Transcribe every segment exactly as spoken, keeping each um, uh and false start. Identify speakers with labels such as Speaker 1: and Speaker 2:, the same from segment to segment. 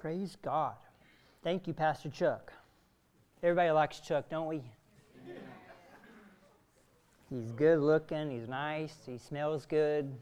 Speaker 1: Praise God. Thank you, Pastor Chuck. Everybody likes Chuck, don't we? He's good looking, he's nice, he smells good.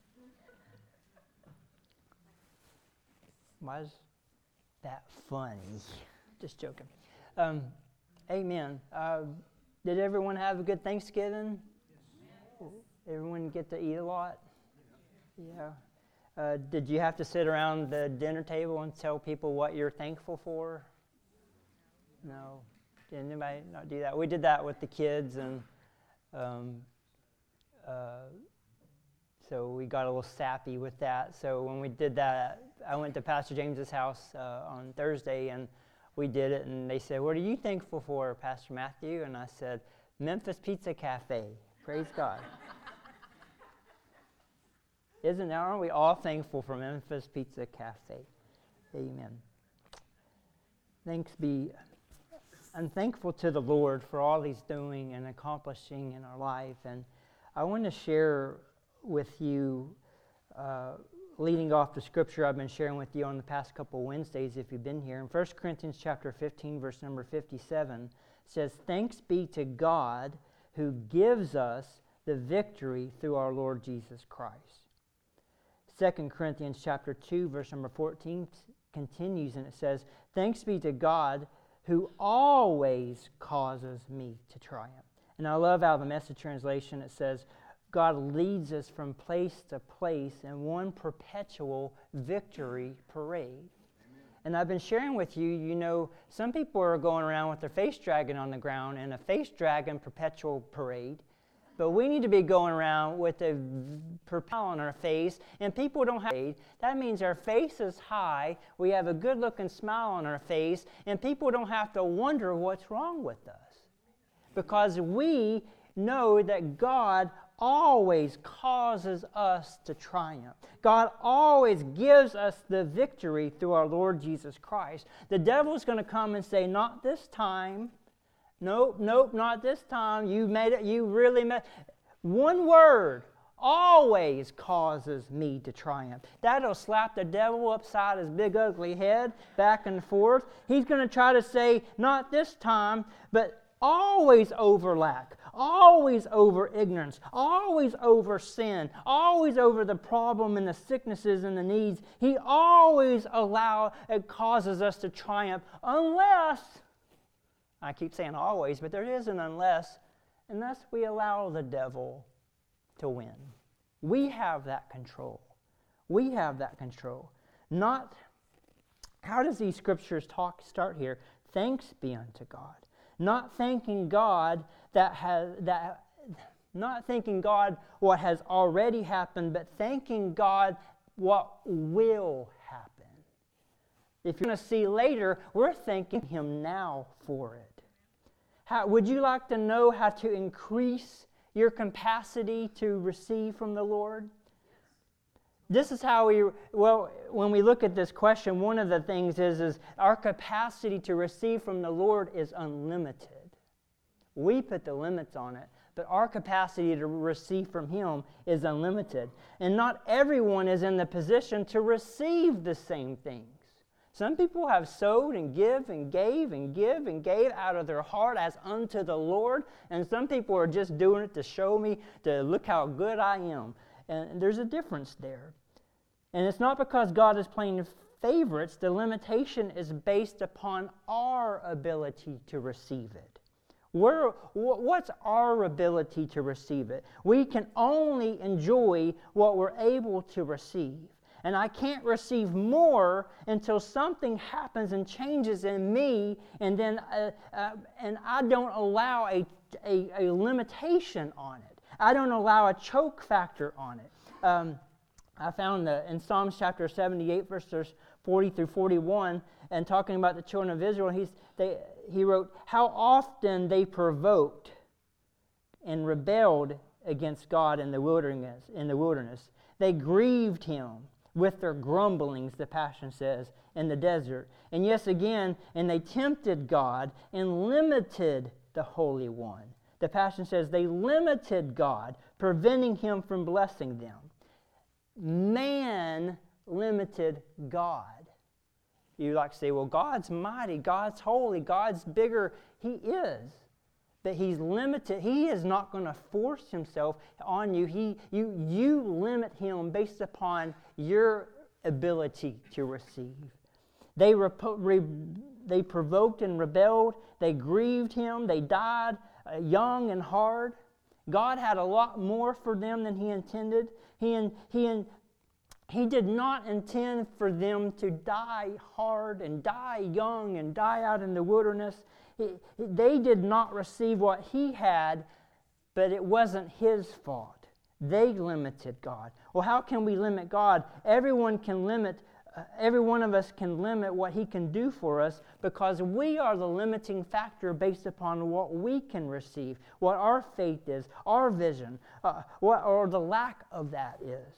Speaker 1: Why is that funny? Just joking. Um, amen. Uh, did everyone have a good Thanksgiving? Yes. Everyone get to eat a lot? Yeah. Uh, did you have to sit around the dinner table and tell people what you're thankful for? No. Did anybody not do that? We did that with the kids, and um, uh, so we got a little sappy with that. So when we did that, I went to Pastor James's house uh, on Thursday, and we did it, and they said, "What are you thankful for, Pastor Matthew?" And I said, "Memphis Pizza Cafe." Praise God. Isn't, aren't we all thankful for Memphis Pizza Cafe? Amen. Thanks be, I'm thankful to the Lord for all He's doing and accomplishing in our life. And I want to share with you, uh, leading off the scripture I've been sharing with you on the past couple Wednesdays, if you've been here. In First Corinthians chapter fifteen, verse number fifty-seven, says, "Thanks be to God who gives us the victory through our Lord Jesus Christ." Second Corinthians chapter two, verse number fourteen continues, and it says, "Thanks be to God who always causes me to triumph." And I love how the Message translation, it says, God leads us from place to place in one perpetual victory parade. Amen. And I've been sharing with you, you know, some people are going around with their face dragon on the ground in a face dragon perpetual parade. But we need to be going around with a propel on our face, and people don't have. That means our face is high, we have a good-looking smile on our face, and people don't have to wonder what's wrong with us. Because we know that God always causes us to triumph. God always gives us the victory through our Lord Jesus Christ. The devil's going to come and say, "Not this time. Nope, nope, not this time. You made it, you really made one word always causes me to triumph." That'll slap the devil upside his big ugly head, back and forth. He's going to try to say, "Not this time," but always over lack, always over ignorance, always over sin, always over the problem and the sicknesses and the needs. He always allow, it causes us to triumph unless, I keep saying always, but there is an unless, unless we allow the devil to win. We have that control. We have that control. Not, how does these scriptures talk start here? Thanks be unto God. Not thanking God that has that not thanking God what has already happened, but thanking God what will happen. If you're going to see later, we're thanking Him now for it. How, would you like to know how to increase your capacity to receive from the Lord? This is how we, well, when we look at this question, one of the things is, is our capacity to receive from the Lord is unlimited. We put the limits on it, but our capacity to receive from Him is unlimited. And not everyone is in the position to receive the same things. Some people have sowed and give and gave and give and gave out of their heart as unto the Lord, and some people are just doing it to show me, to look how good I am. And there's a difference there. And it's not because God is playing favorites. The limitation is based upon our ability to receive it. We're, what's our ability to receive it? We can only enjoy what we're able to receive. And I can't receive more until something happens and changes in me, and then uh, uh, and I don't allow a, a, a limitation on it. I don't allow a choke factor on it. Um, I found the, in Psalms chapter seventy-eight, verses forty through forty-one, and talking about the children of Israel, he's, they, he wrote, "How often they provoked and rebelled against God in the wilderness. In the wilderness, they grieved Him with their grumblings," the Passion says, "in the desert. And yes, again, and they tempted God and limited the Holy One." The Passion says they limited God, preventing Him from blessing them. Man limited God. You like to say, well, God's mighty, God's holy, God's bigger. He is. But He's limited. He is not going to force Himself on you. He, you, you limit Him based upon your ability to receive. They, repo, re, they provoked and rebelled. They grieved Him. They died uh, young and hard. God had a lot more for them than He intended. He, he, he did not intend for them to die hard and die young and die out in the wilderness. He, they did not receive what He had, but it wasn't His fault. They limited God. Well, how can we limit God? Everyone can limit, uh, every one of us can limit what He can do for us because we are the limiting factor based upon what we can receive, what our faith is, our vision, uh, what, or the lack of that is.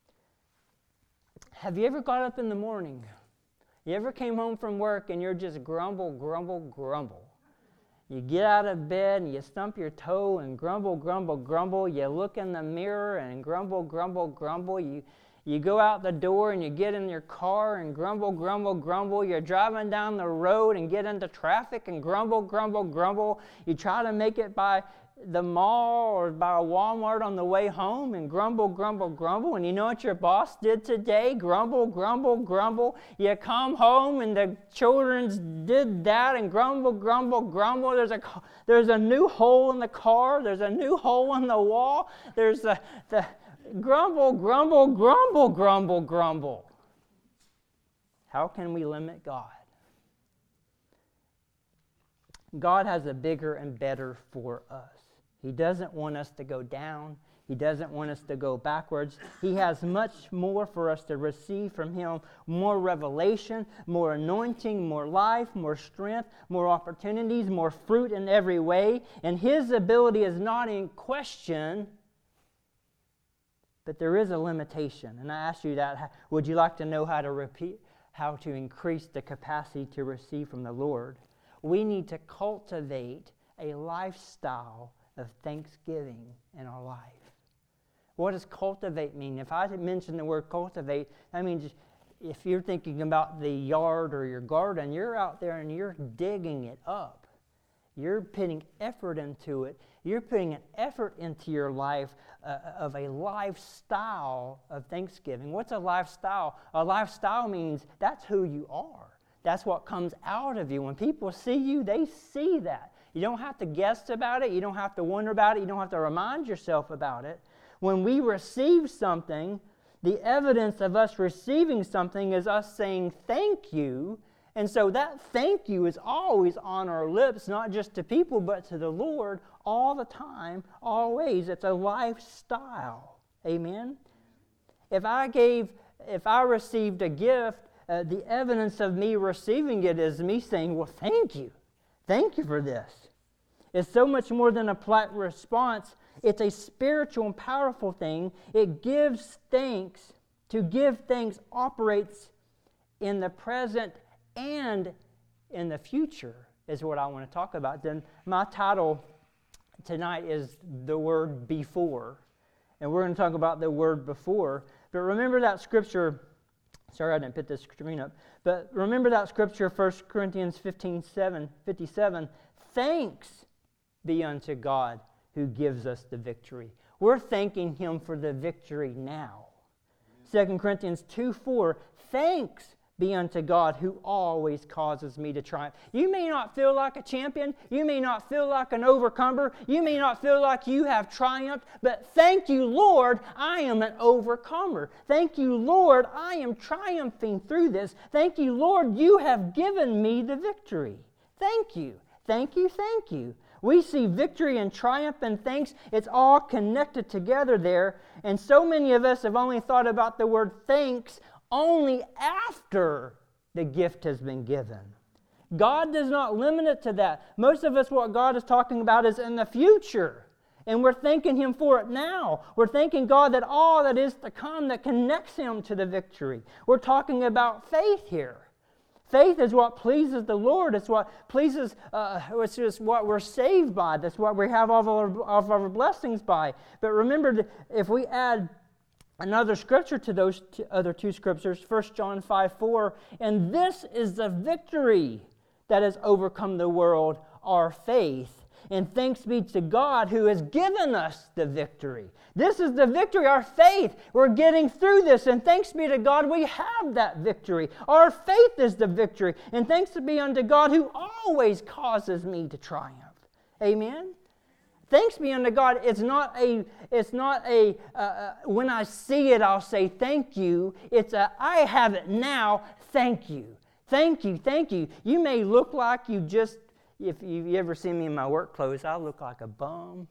Speaker 1: Have you ever got up in the morning? You ever came home from work and you're just grumble, grumble, grumble? You get out of bed and you stump your toe and grumble, grumble, grumble. You look in the mirror and grumble, grumble, grumble. You, you go out the door and you get in your car and grumble, grumble, grumble. You're driving down the road and get into traffic and grumble, grumble, grumble. You try to make it by the mall or by a Walmart on the way home and grumble, grumble, grumble. And you know what your boss did today? Grumble, grumble, grumble. You come home and the children did that and grumble, grumble, grumble. There's a, there's a new hole in the car. There's a new hole in the wall. There's a, the grumble, grumble, grumble, grumble, grumble. How can we limit God? God has a bigger and better for us. He doesn't want us to go down. He doesn't want us to go backwards. He has much more for us to receive from Him. More revelation, more anointing, more life, more strength, more opportunities, more fruit in every way. And His ability is not in question, but there is a limitation. And I ask you that, would you like to know how to repeat, how to increase the capacity to receive from the Lord? We need to cultivate a lifestyle of thanksgiving in our life. What does cultivate mean? If I mention the word cultivate, that means if you're thinking about the yard or your garden, you're out there and you're digging it up. You're putting effort into it. You're putting an effort into your life uh, of a lifestyle of thanksgiving. What's a lifestyle? A lifestyle means that's who you are. That's what comes out of you. When people see you, they see that. You don't have to guess about it. You don't have to wonder about it. You don't have to remind yourself about it. When we receive something, the evidence of us receiving something is us saying thank you. And so that thank you is always on our lips, not just to people, but to the Lord all the time, always. It's a lifestyle. Amen? If I gave, if I received a gift, Uh, the evidence of me receiving it is me saying, well, thank you. Thank you for this. It's so much more than a polite response. It's a spiritual and powerful thing. It gives thanks. To give thanks operates in the present and in the future, is what I want to talk about. Then my title tonight is the word before. And we're going to talk about the word before. But remember that scripture. Sorry, I didn't put this screen up. But remember that scripture, First Corinthians fifteen, seven, fifty-seven. Thanks be unto God who gives us the victory. We're thanking Him for the victory now. Second Corinthians two, four. Thanks be unto God who always causes me to triumph. You may not feel like a champion. You may not feel like an overcomer. You may not feel like you have triumphed. But thank you, Lord, I am an overcomer. Thank you, Lord, I am triumphing through this. Thank you, Lord, you have given me the victory. Thank you. Thank you, thank you. We see victory and triumph and thanks. It's all connected together there. And so many of us have only thought about the word thanks only after the gift has been given. God does not limit it to that. Most of us, what God is talking about is in the future. And we're thanking Him for it now. We're thanking God that all that is to come that connects Him to the victory. We're talking about faith here. Faith is what pleases the Lord. It's what pleases, uh, it's just what we're saved by. That's what we have all of our, all of our blessings by. But remember, if we add another scripture to those two other two scriptures, First John five four, and this is the victory that has overcome the world, our faith. And thanks be to God who has given us the victory. This is the victory, our faith. We're getting through this, and thanks be to God we have that victory. Our faith is the victory, and thanks be unto God who always causes me to triumph. Amen? Thanks be unto God. It's not a, it's not a, uh, uh, when I see it, I'll say thank you. It's a, I have it now, thank you. Thank you, thank you. You may look like you just, if you ever see me in my work clothes, I look like a bum.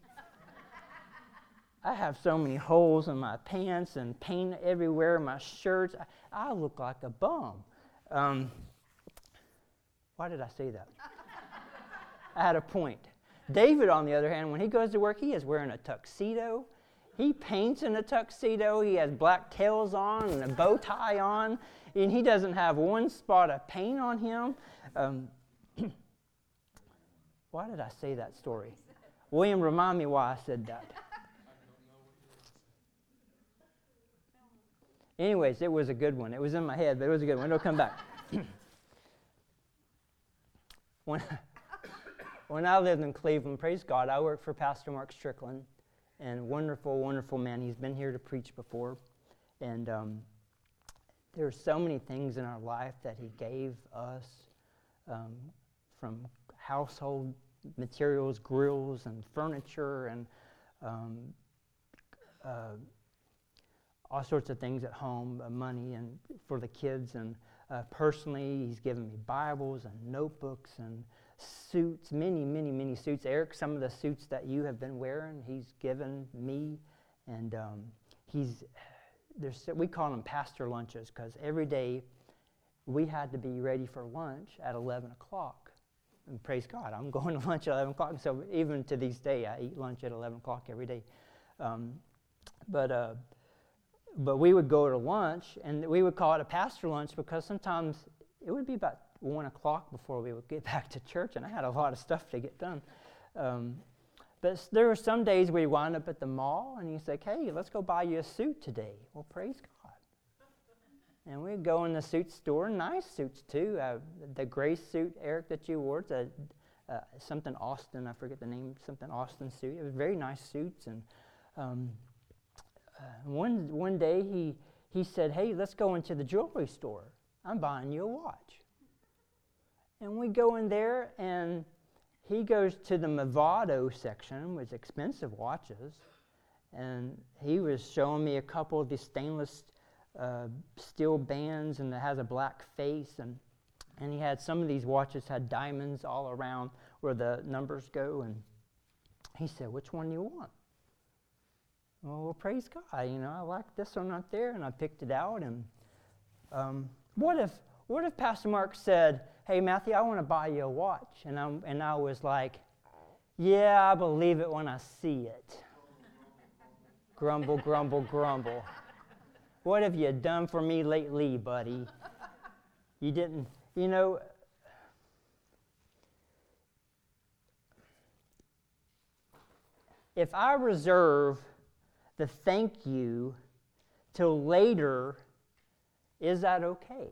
Speaker 1: I have so many holes in my pants and paint everywhere in my shirts. I, I look like a bum. Um, why did I say that? I had a point. David, on the other hand, when he goes to work, he is wearing a tuxedo. He paints in a tuxedo. He has black tails on and a bow tie on, and he doesn't have one spot of paint on him. Um, why did I say that story? William, remind me why I said that. Anyways, it was a good one. It was in my head, but it was a good one. It'll come back. when, when I lived in Cleveland, praise God, I worked for Pastor Mark Strickland, and wonderful, wonderful man. He's been here to preach before. And um, there are so many things in our life that he gave us, um, from household materials, grills, and furniture, and um, uh, all sorts of things at home, uh, money and for the kids. And uh, personally, he's given me Bibles and notebooks and suits, many, many, many suits. Eric, some of the suits that you have been wearing, he's given me. And um, he's, there's, we call them pastor lunches, because every day we had to be ready for lunch at eleven o'clock. And praise God, I'm going to lunch at eleven o'clock. So even to this day, I eat lunch at eleven o'clock every day. Um, but uh, but we would go to lunch, and we would call it a pastor lunch, because sometimes it would be about one o'clock before we would get back to church, and I had a lot of stuff to get done. Um, but there were some days we wound up at the mall, and he's like, hey, let's go buy you a suit today. Well, praise God. And we'd go in the suit store, nice suits too. Uh, the gray suit, Eric, that you wore, it's a, uh, something Austin, I forget the name, something Austin suit. It was very nice suits. And um, uh, one one day he he said, hey, let's go into the jewelry store. I'm buying you a watch. And we go in there, and he goes to the Movado section, which is expensive watches. And he was showing me a couple of these stainless Uh, steel bands, and it has a black face, and and he had some of these watches had diamonds all around where the numbers go. And he said, which one do you want? Well, well, praise God, you know, I like this one right there, and I picked it out. And um, what if what if Pastor Mark said, hey, Matthew, I want to buy you a watch? And I'm and I was like, yeah, I believe it when I see it. Grumble, grumble, grumble. What have you done for me lately, buddy? You didn't, you know. If I reserve the thank you till later, is that okay?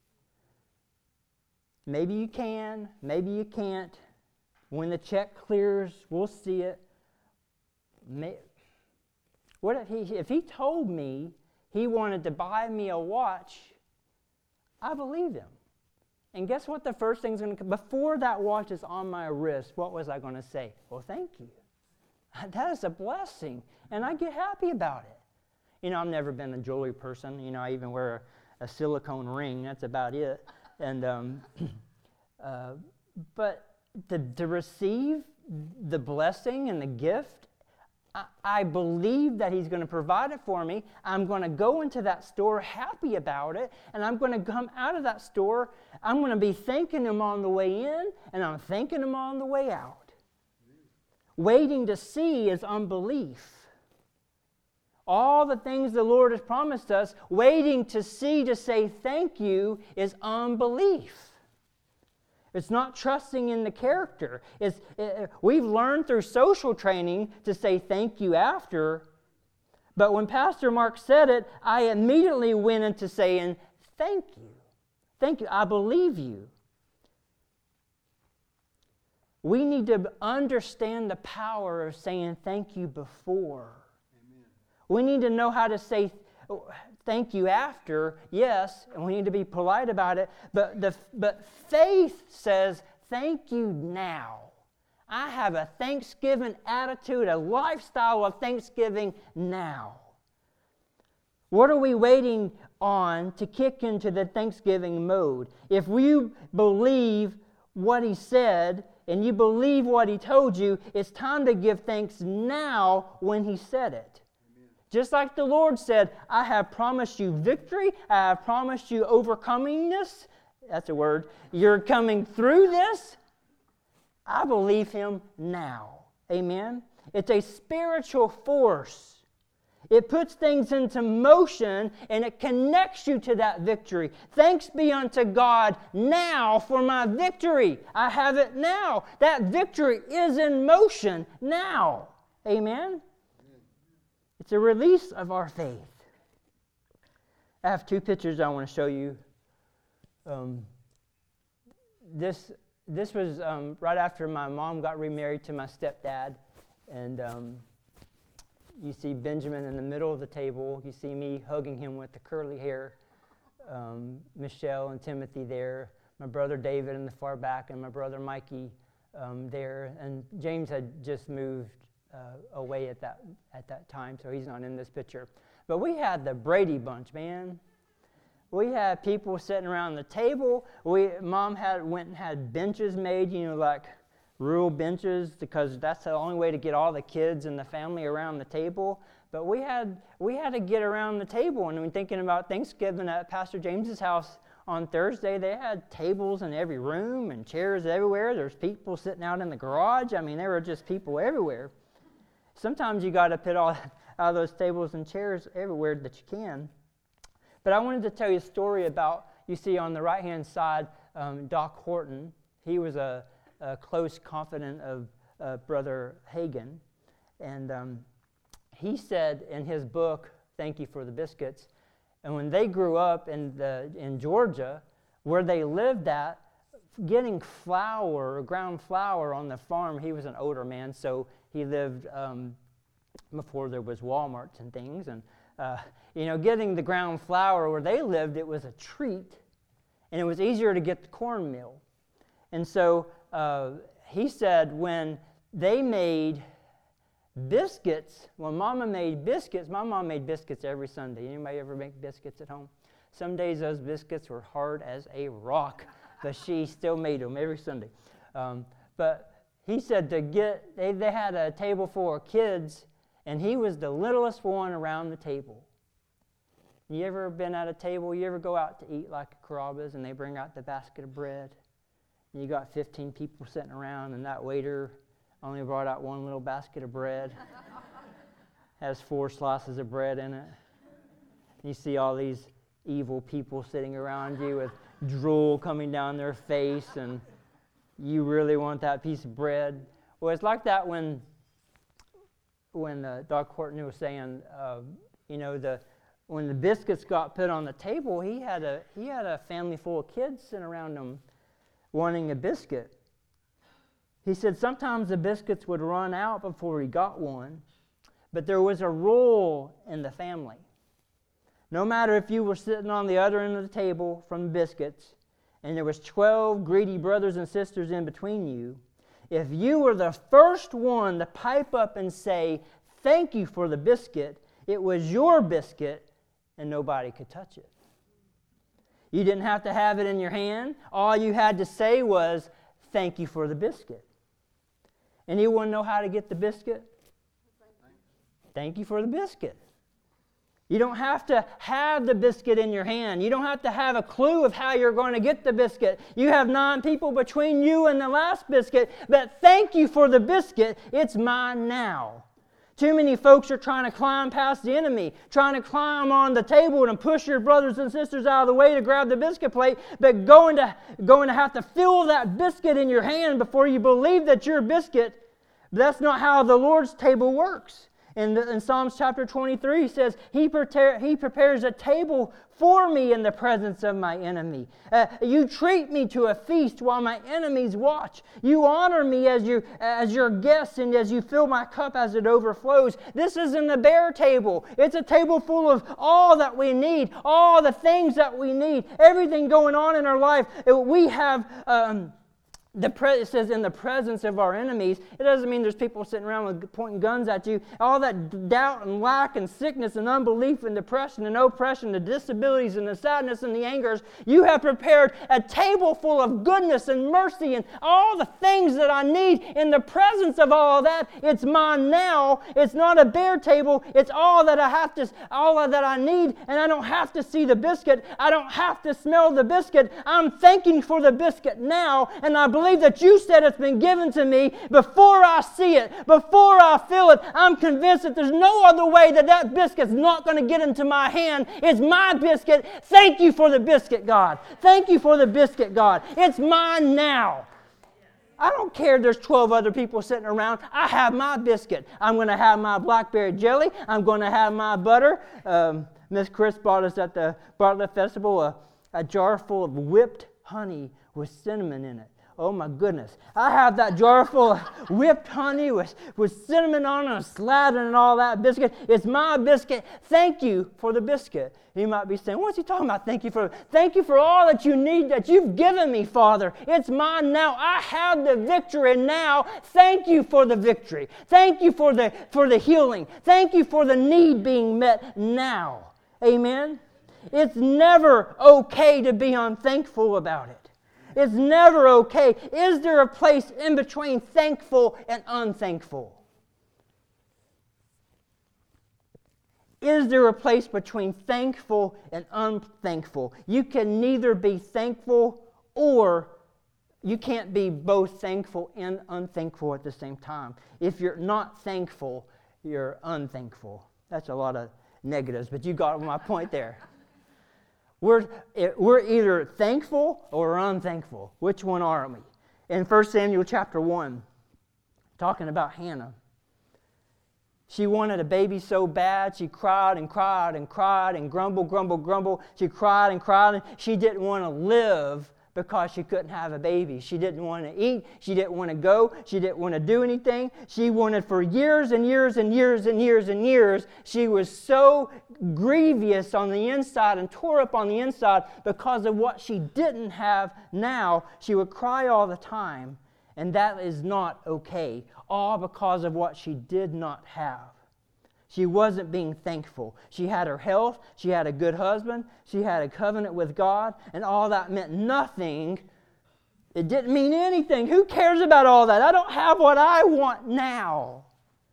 Speaker 1: Maybe you can, maybe you can't. When the check clears, we'll see it. May, what if he, if he told me he wanted to buy me a watch, I believe him. And guess what the first thing's going to come? Before that watch is on my wrist, what was I going to say? Well, thank you. That is a blessing, and I get happy about it. You know, I've never been a jewelry person. You know, I even wear a, a silicone ring. That's about it. And um, uh, but to, to receive the blessing and the gift, I believe that he's going to provide it for me. I'm going to go into that store happy about it, and I'm going to come out of that store. I'm going to be thanking him on the way in, and I'm thanking him on the way out. Waiting to see is unbelief. All the things the Lord has promised us, waiting to see to say thank you is unbelief. It's not trusting in the character. It's, it, we've learned through social training to say thank you after, But when Pastor Mark said it, I immediately went into saying, thank you. Thank you. I believe you. We need to understand the power of saying thank you before. Amen. We need to know how to say thank you after, yes, and we need to be polite about it. But the but faith says thank you now. I have a Thanksgiving attitude, a lifestyle of Thanksgiving now. What are we waiting on to kick into the Thanksgiving mode? If you believe what He said and you believe what He told you, it's time to give thanks now when He said it. Amen. Just like the Lord said, I have promised you victory. I have promised you overcoming this. That's a word. You're coming through this. I believe Him now. Amen? It's a spiritual force. It puts things into motion and it connects you to that victory. Thanks be unto God now for my victory. I have it now. That victory is in motion now. Amen? It's a release of our faith. I have two pictures I want to show you. Um, this this was um, right after my mom got remarried to my stepdad. And um, you see Benjamin in the middle of the table. You see me hugging him with the curly hair. Um, Michelle and Timothy there. My brother David in the far back, and my brother Mikey um, there. And James had just moved uh, away at that at that time, so he's not in this picture. But we had the Brady Bunch, man. We had people sitting around the table. We Mom had went and had benches made, you know, like real benches, because that's the only way to get all the kids and the family around the table. But we had we had to get around the table. And when thinking about Thanksgiving at Pastor James's house on Thursday, they had tables in every room and chairs everywhere. There's people sitting out in the garage. I mean, there were just people everywhere. Sometimes you got to put all, all those tables and chairs everywhere that you can. But I wanted to tell you a story about, you see on the right-hand side, um, Doc Horton. He was a, a close confidant of uh, Brother Hagin. And um, he said in his book, Thank You for the Biscuits, and when they grew up in, the, in Georgia, where they lived at, getting flour, ground flour on the farm, he was an older man, so he lived um, before there was Walmarts and things, and uh, you know, getting the ground flour where they lived, it was a treat, and it was easier to get the cornmeal. And so uh, he said when they made biscuits, when Mama made biscuits, my mom made biscuits every Sunday. Anybody ever make biscuits at home? Some days those biscuits were hard as a rock, but she still made them every Sunday. Um, but he said to get, they, they had a table full of kids, and he was the littlest one around the table. You ever been at a table, you ever go out to eat like a Carrabba's and they bring out the basket of bread? And you got fifteen people sitting around and that waiter only brought out one little basket of bread. Has four slices of bread in it. You see all these evil people sitting around you with drool coming down their face, and you really want that piece of bread. Well, it's like that when when uh, Doc Horton was saying, uh, you know, the when the biscuits got put on the table, he had a he had a family full of kids sitting around him wanting a biscuit. He said sometimes the biscuits would run out before he got one, but there was a rule in the family. No matter if you were sitting on the other end of the table from the biscuits, and there was twelve greedy brothers and sisters in between you, if you were the first one to pipe up and say, thank you for the biscuit, it was your biscuit, and nobody could touch it. You didn't have to have it in your hand. All you had to say was, thank you for the biscuit. Anyone know how to get the biscuit? Thank you for the biscuit. You don't have to have the biscuit in your hand. You don't have to have a clue of how you're going to get the biscuit. You have nine people between you and the last biscuit, but thank you for the biscuit. It's mine now. Too many folks are trying to climb past the enemy, trying to climb on the table and push your brothers and sisters out of the way to grab the biscuit plate, but going to, going to have to feel that biscuit in your hand before you believe that you're a biscuit. That's not how the Lord's table works. In, the, in Psalms chapter twenty-three, he says, he, prepare, he prepares a table for me in the presence of my enemy. Uh, you treat me to a feast while my enemies watch. You honor me as, you, as your guest and as you fill my cup as it overflows. This isn't a bare table. It's a table full of all that we need, all the things that we need, everything going on in our life. We have... Um, The pre- it says in the presence of our enemies. It doesn't mean there's people sitting around with pointing guns at you. All that doubt and lack and sickness and unbelief and depression and oppression, the disabilities and the sadness and the angers. You have prepared a table full of goodness and mercy and all the things that I need in the presence of all of that. It's mine now. It's not a bare table. It's all that I have to, all that I need, and I don't have to see the biscuit. I don't have to smell the biscuit. I'm thanking for the biscuit now, and I believe believe that you said it's been given to me before I see it, before I feel it. I'm convinced that there's no other way that that biscuit's not going to get into my hand. It's my biscuit. Thank you for the biscuit, God. Thank you for the biscuit, God. It's mine now. I don't care if there's twelve other people sitting around. I have my biscuit. I'm going to have my blackberry jelly. I'm going to have my butter. Um, Miss Chris bought us at the Bartlett Festival a, a jar full of whipped honey with cinnamon in it. Oh my goodness. I have that jar full of whipped honey with, with cinnamon on it and slathering and all that biscuit. It's my biscuit. Thank you for the biscuit. You might be saying, what's he talking about? Thank you for thank you for all that you need, that you've given me, Father. It's mine now. I have the victory now. Thank you for the victory. Thank you for the for the healing. Thank you for the need being met now. Amen. It's never okay to be unthankful about it. It's never okay. Is there a place in between thankful and unthankful? Is there a place between thankful and unthankful? You can neither be thankful or you can't be both thankful and unthankful at the same time. If you're not thankful, you're unthankful. That's a lot of negatives, but you got my point there. We're, we're either thankful or unthankful. Which one are we? In First Samuel chapter one, talking about Hannah. She wanted a baby so bad, she cried and cried and cried and grumbled, grumbled, grumbled. She cried and cried, and she didn't want to live because she couldn't have a baby. She didn't want to eat. She didn't want to go. She didn't want to do anything. She wanted for years and years and years and years and years. She was so grievous on the inside and tore up on the inside because of what she didn't have now. She would cry all the time, and that is not okay. All because of what she did not have. She wasn't being thankful. She had her health. She had a good husband. She had a covenant with God. And all that meant nothing. It didn't mean anything. Who cares about all that? I don't have what I want now.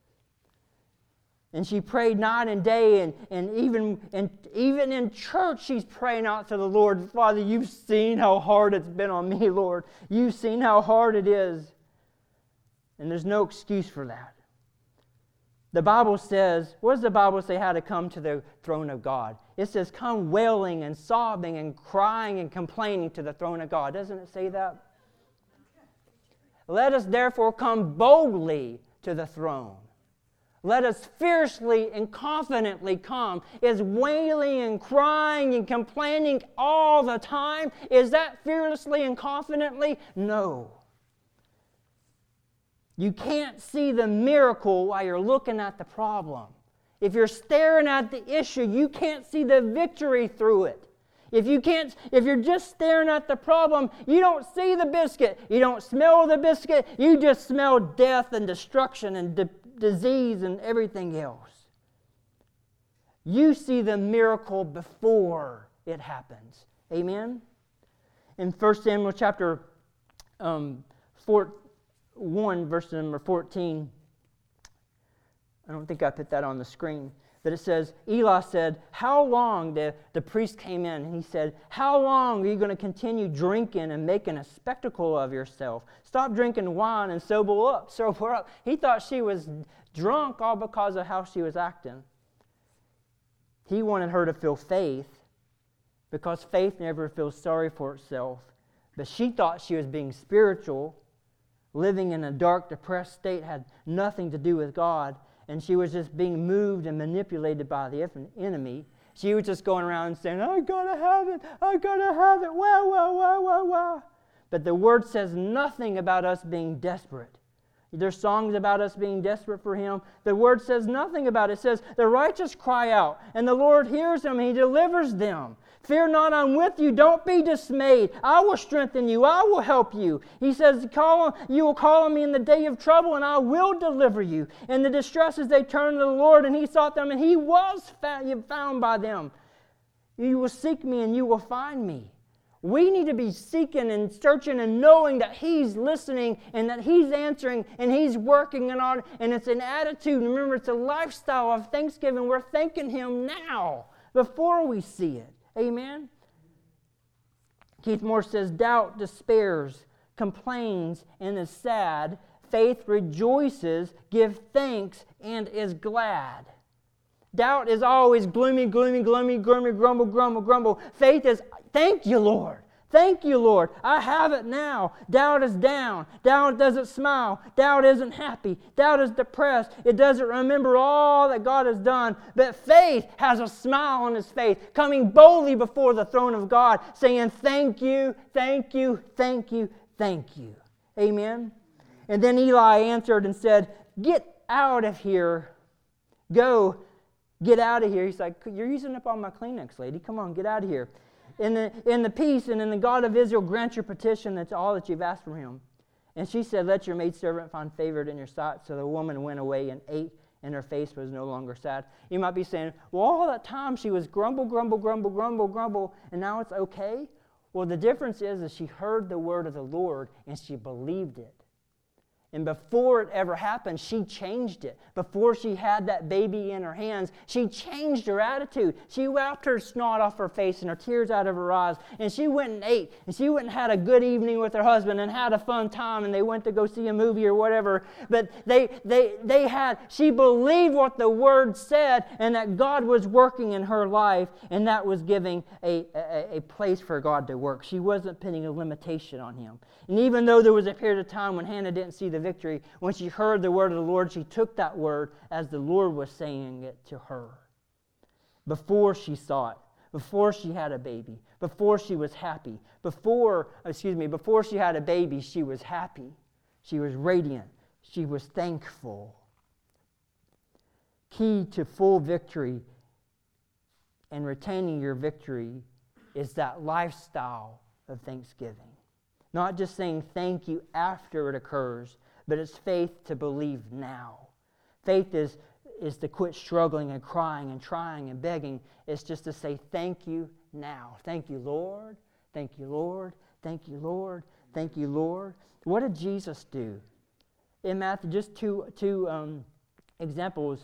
Speaker 1: And she prayed night and day. And, and even, and even in church, she's praying out to the Lord. Father, you've seen how hard it's been on me, Lord. You've seen how hard it is. And there's no excuse for that. The Bible says, what does the Bible say how to come to the throne of God? It says, come wailing and sobbing and crying and complaining to the throne of God. Doesn't it say that? Let us therefore come boldly to the throne. Let us fiercely and confidently come. Is wailing and crying and complaining all the time? Is that fearlessly and confidently? No. You can't see the miracle while you're looking at the problem. If you're staring at the issue, you can't see the victory through it. If you can't, if you're just staring at the problem, you don't see the biscuit. You don't smell the biscuit. You just smell death and destruction and di- disease and everything else. You see the miracle before it happens. Amen? In First Samuel chapter um, four. one, verse number fourteen. I don't think I put that on the screen. But it says, Eli said, how long, the, the priest came in and he said, how long are you going to continue drinking and making a spectacle of yourself? Stop drinking wine and sober up, sober up. He thought she was drunk all because of how she was acting. He wanted her to feel faith because faith never feels sorry for itself. But she thought she was being spiritual. Living in a dark, depressed state had nothing to do with God. and she was just being moved and manipulated by the enemy. She was just going around and saying, I gotta have it, I gotta have it, wow, wow, wow, wow, wow. But the Word says nothing about us being desperate. There's songs about us being desperate for Him. The Word says nothing about it. It says, the righteous cry out, and the Lord hears them, and He delivers them. Fear not, I'm with you. Don't be dismayed. I will strengthen you. I will help you. He says, call, you will call on me in the day of trouble, and I will deliver you. In the distresses they turned to the Lord, and He sought them, and He was found by them. You will seek me, and you will find me. We need to be seeking and searching and knowing that He's listening and that He's answering and He's working and on. And it's an attitude. Remember, it's a lifestyle of thanksgiving. We're thanking Him now before we see it. Amen? Keith Moore says, doubt despairs, complains, and is sad. Faith rejoices, gives thanks, and is glad. Doubt is always gloomy, gloomy, gloomy, gloomy, grumble, grumble, grumble. Faith is, thank you, Lord. Thank you, Lord. I have it now. Doubt is down. Doubt doesn't smile. Doubt isn't happy. Doubt is depressed. It doesn't remember all that God has done. But faith has a smile on his face, coming boldly before the throne of God, saying, thank you, thank you, thank you, thank you. Amen? And then Eli answered and said, get out of here. Go, get out of here. He's like, you're using up all my Kleenex, lady. Come on, get out of here. In the, in the peace and in the God of Israel, grant your petition. That's all that you've asked from Him. And she said, let your maidservant find favor in your sight. So the woman went away and ate, and her face was no longer sad. You might be saying, well, all that time she was grumble, grumble, grumble, grumble, grumble, and now it's okay? Well, the difference is that she heard the word of the Lord, and she believed it. And before it ever happened, she changed it. Before she had that baby in her hands, she changed her attitude. She wiped her snot off her face and her tears out of her eyes. And she went and ate. And she went and had a good evening with her husband and had a fun time. And they went to go see a movie or whatever. But they, they, they had, she believed what the Word said and that God was working in her life. And that was giving a, a, a place for God to work. She wasn't putting a limitation on Him. And even though there was a period of time when Hannah didn't see the victory, when she heard the word of the Lord, she took that word as the Lord was saying it to her. Before she saw it, before she had a baby, before she was happy, before, excuse me, before she had a baby, she was happy. She was radiant. She was thankful. Key to full victory and retaining your victory is that lifestyle of thanksgiving. Not just saying thank you after it occurs, but it's faith to believe now. Faith is, is to quit struggling and crying and trying and begging. It's just to say thank you now. Thank you, Lord. Thank you, Lord. Thank you, Lord. Thank you, Lord. What did Jesus do? In Matthew, just two, two um, examples.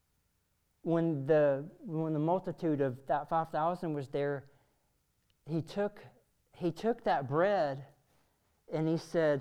Speaker 1: When the, when the multitude of that five thousand was there, he took, he took that bread and he said,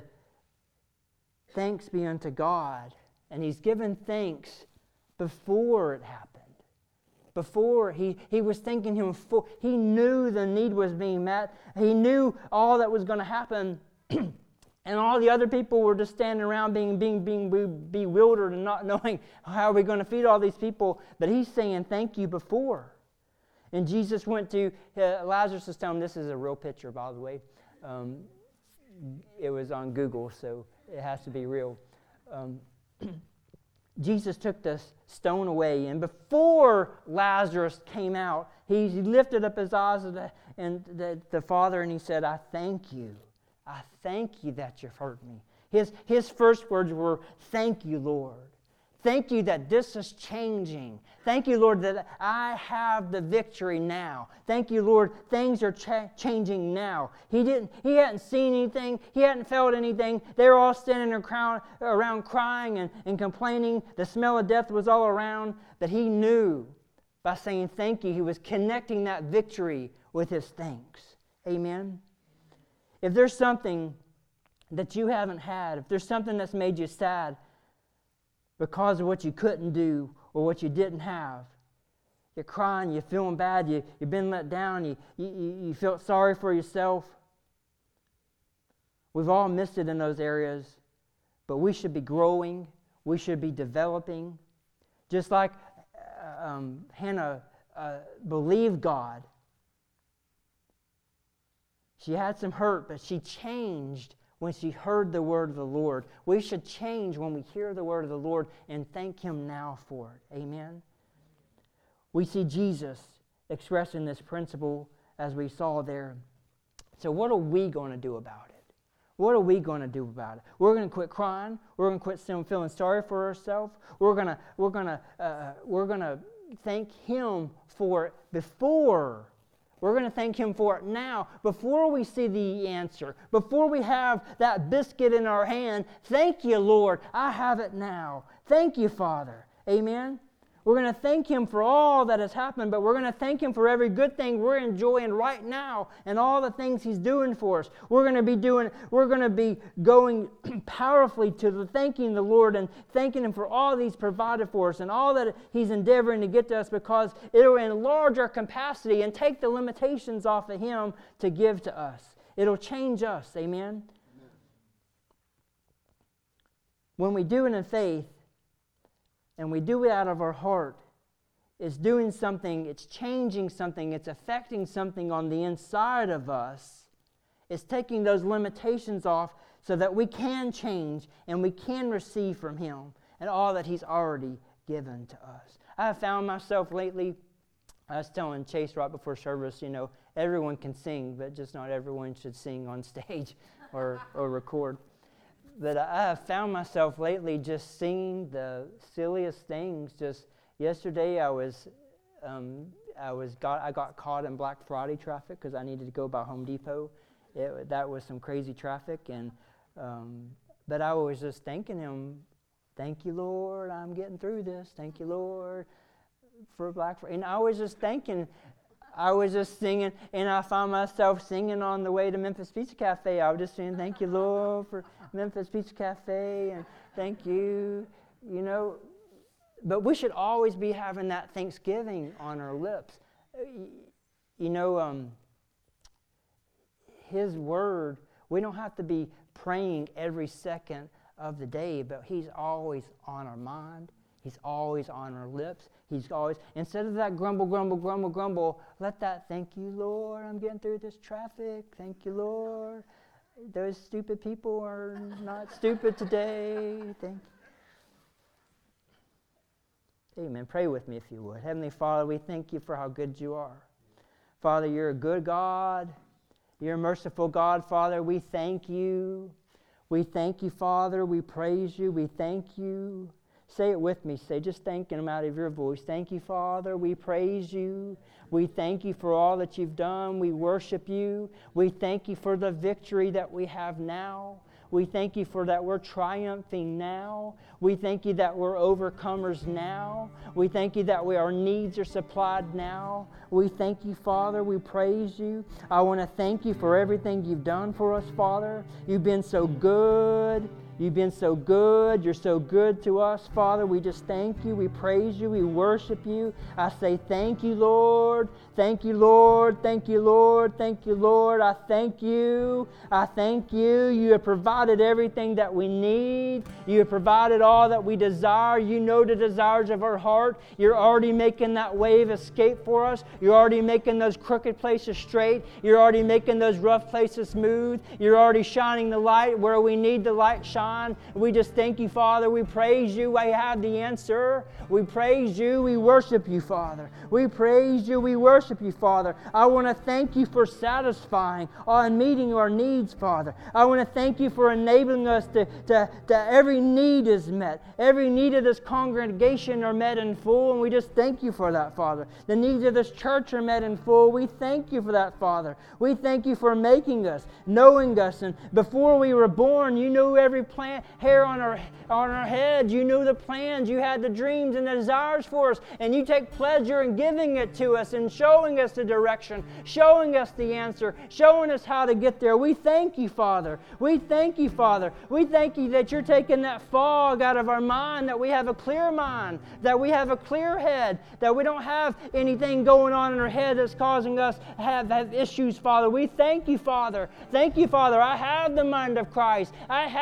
Speaker 1: thanks be unto God. And he's given thanks before it happened. Before he, he was thanking Him full. He knew the need was being met. He knew all that was going to happen. And all the other people were just standing around being, being, being bewildered and not knowing how are we going to feed all these people. But he's saying thank you before. And Jesus went to uh, Lazarus' tomb. This is a real picture, by the way. Um, it was on Google, so it has to be real. Um, Jesus took the stone away, and before Lazarus came out, he lifted up his eyes and the, and the, the Father, and he said, I thank you. I thank you that you've heard me. His, his first words were, thank you, Lord. Thank you that this is changing. Thank you, Lord, that I have the victory now. Thank you, Lord, things are cha- changing now. He didn't. He hadn't seen anything. He hadn't felt anything. They were all standing around, around crying and, and complaining. The smell of death was all around. But he knew by saying thank you, he was connecting that victory with his thanks. Amen? If there's something that you haven't had, if there's something that's made you sad, because of what you couldn't do or what you didn't have. You're crying, you're feeling bad, you, you've been let down, you, you, you felt sorry for yourself. We've all missed it in those areas, but we should be growing, we should be developing. Just like uh, um, Hannah uh, believed God. She had some hurt, but she changed when she heard the word of the Lord. We should change when we hear the word of the Lord and thank Him now for it. Amen? We see Jesus expressing this principle as we saw there. So what are we going to do about it? What are we going to do about it? We're going to quit crying. We're going to quit feeling sorry for ourselves. We're going to we're going to uh, we're going to thank Him for it before. We're going to thank Him for it now, before we see the answer, before we have that biscuit in our hand. Thank you, Lord. I have it now. Thank you, Father. Amen? We're going to thank Him for all that has happened, but we're going to thank Him for every good thing we're enjoying right now and all the things He's doing for us. We're going to be doing, we're going to be going powerfully to the thanking the Lord and thanking Him for all that He's provided for us and all that He's endeavoring to get to us, because it'll enlarge our capacity and take the limitations off of Him to give to us. It'll change us. Amen? Amen. When we do it in faith, and we do it out of our heart, it's doing something, it's changing something, it's affecting something on the inside of us. It's taking those limitations off so that we can change and we can receive from Him and all that He's already given to us. I have found myself lately, I was telling Chase right before service, you know, everyone can sing, but just not everyone should sing on stage or, or record. But I have found myself lately just singing the silliest things. Just yesterday, I was, um, I was got, I got caught in Black Friday traffic because I needed to go by Home Depot. It, that was some crazy traffic, and um, but I was just thanking Him. Thank you, Lord. I'm getting through this. Thank you, Lord, for Black Friday. And I was just thanking. I was just singing, and I found myself singing on the way to Memphis Pizza Cafe. I was just saying, thank you, Lord, for Memphis Pizza Cafe, and thank you, you know. But we should always be having that thanksgiving on our lips. You know, um, His Word, we don't have to be praying every second of the day, but He's always on our mind. He's always on our lips. He's always, instead of that grumble, grumble, grumble, grumble, let that, thank you, Lord, I'm getting through this traffic. Thank you, Lord. Those stupid people are not stupid today. Thank you. Amen. Pray with me if you would. Heavenly Father, we thank You for how good You are. Father, You're a good God. You're a merciful God, Father. We thank You. We thank You, Father. We praise You. We thank You. Say it with me. Say, just thanking Him out of your voice. Thank You, Father. We praise You. We thank You for all that You've done. We worship You. We thank You for the victory that we have now. We thank You for that we're triumphing now. We thank You that we're overcomers now. We thank You that we, our needs are supplied now. We thank You, Father. We praise You. I want to thank You for everything You've done for us, Father. You've been so good. You've been so good. You're so good to us, Father. We just thank You. We praise You. We worship You. I say thank You, Lord. Thank You, Lord. Thank You, Lord. Thank You, Lord. I thank You. I thank You. You have provided everything that we need. You have provided all that we desire. You know the desires of our heart. You're already making that way of escape for us. You're already making those crooked places straight. You're already making those rough places smooth. You're already shining the light where we need the light shine. We just thank You, Father. We praise You. I have the answer. We praise You. We worship You, Father. We praise You. We worship You, Father. I want to thank You for satisfying and meeting our needs, Father. I want to thank You for enabling us to, to, to every need is met. Every need of this congregation are met in full, and we just thank You for that, Father. The needs of this church are met in full. We thank You for that, Father. We thank You for making us, knowing us, and before we were born, You knew every plan, hair on our on our head. You knew the plans. You had the dreams and the desires for us, and You take pleasure in giving it to us and showing us the direction, showing us the answer, showing us how to get there. We thank You, Father. We thank You, Father. We thank You that You're taking that fog out of our mind, that we have a clear mind, that we have a clear head, that we don't have anything going on in our head that's causing us to have, have issues, Father. We thank You, Father. Thank You, Father. I have the mind of Christ. I have the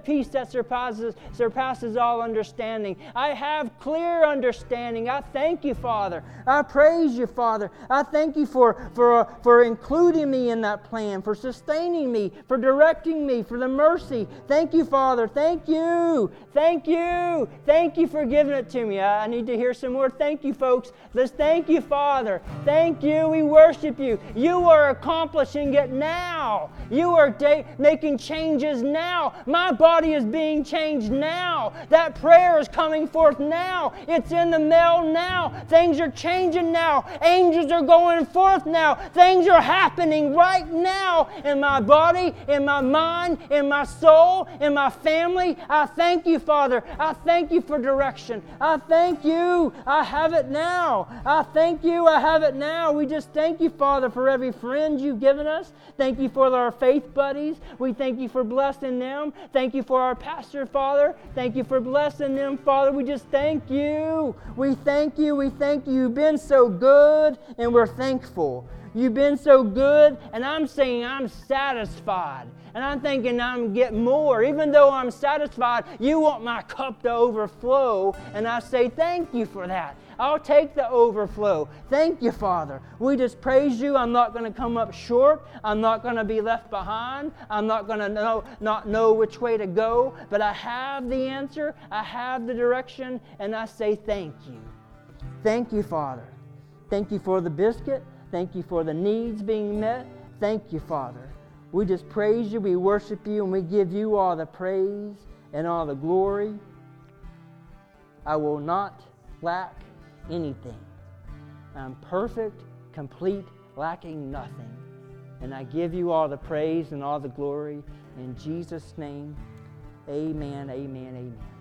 Speaker 1: peace that surpasses, surpasses all understanding. I have clear understanding. I thank you, Father. I praise you, Father. I thank you for, for, for including me in that plan, for sustaining me, for directing me, for the mercy. Thank you, Father. Thank you. Thank you. Thank you for giving it to me. I, I need to hear some more thank you, folks. Let's thank you, Father. Thank you. We worship you. You are accomplishing it now. You are da- making changes now. My body is being changed now. That prayer is coming forth now. It's in the mail now. Things are changing now. Angels are going forth now. Things are happening right now in my body, in my mind, in my soul, in my family. I thank you, Father. I thank you for direction. I thank you. I have it now. I thank you. I have it now. We just thank you, Father, for every friend you've given us. Thank you for our faith buddies. We thank you for blessing them. Thank you for our pastor, Father. Thank you for blessing them, Father. We just thank you. We thank you. We thank you. You've been so good, and we're thankful. You've been so good, and I'm saying I'm satisfied. And I'm thinking I'm getting more. Even though I'm satisfied, you want my cup to overflow, and I say thank you for that. I'll take the overflow. Thank you, Father. We just praise you. I'm not going to come up short. I'm not going to be left behind. I'm not going to know, not know which way to go. But I have the answer. I have the direction. And I say thank you. Thank you, Father. Thank you for the biscuit. Thank you for the needs being met. Thank you, Father. We just praise you. We worship you. And we give you all the praise and all the glory. I will not lack anything. I'm perfect, complete, lacking nothing. And I give you all the praise and all the glory. In Jesus' name, amen, amen, amen.